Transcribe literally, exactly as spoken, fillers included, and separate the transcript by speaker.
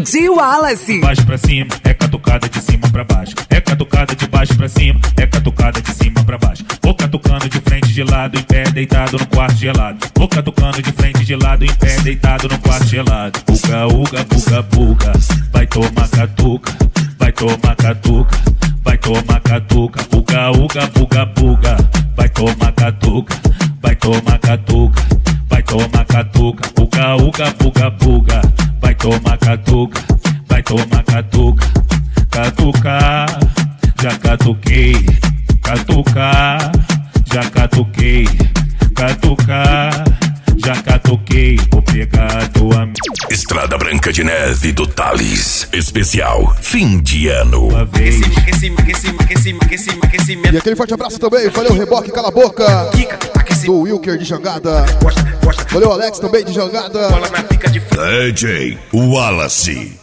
Speaker 1: D Wallace.
Speaker 2: Baixo pra cima, é catucada de cima pra baixo. É catucada de baixo pra cima, é catucada de cima pra baixo. Vou catucando de frente, de lado, em pé, deitado no quarto gelado. Vou catucando de frente, de lado, em pé, deitado no quarto gelado. Buga, uga, buga, buga, vai tomar catuca, vai tomar catuca, vai tomar catuca. Buga, uga, buga, buga, vai tomar catuca, vai tomar catuca, vai tomar catuca. Buga, uga, buga, buga, vai tomar catuca, vai tomar catuca. Catuca, já catuquei, catuca, já catuquei, catuca, já catuquei. Vou pegar a tua
Speaker 3: Estrada Branca de Neve do Thales. Especial fim de ano.
Speaker 2: uma vez.
Speaker 4: E aquele forte abraço também, valeu Reboque, cala a boca. Do Wilker de Jangada. Valeu Alex também de Jangada.
Speaker 3: D J Wallace.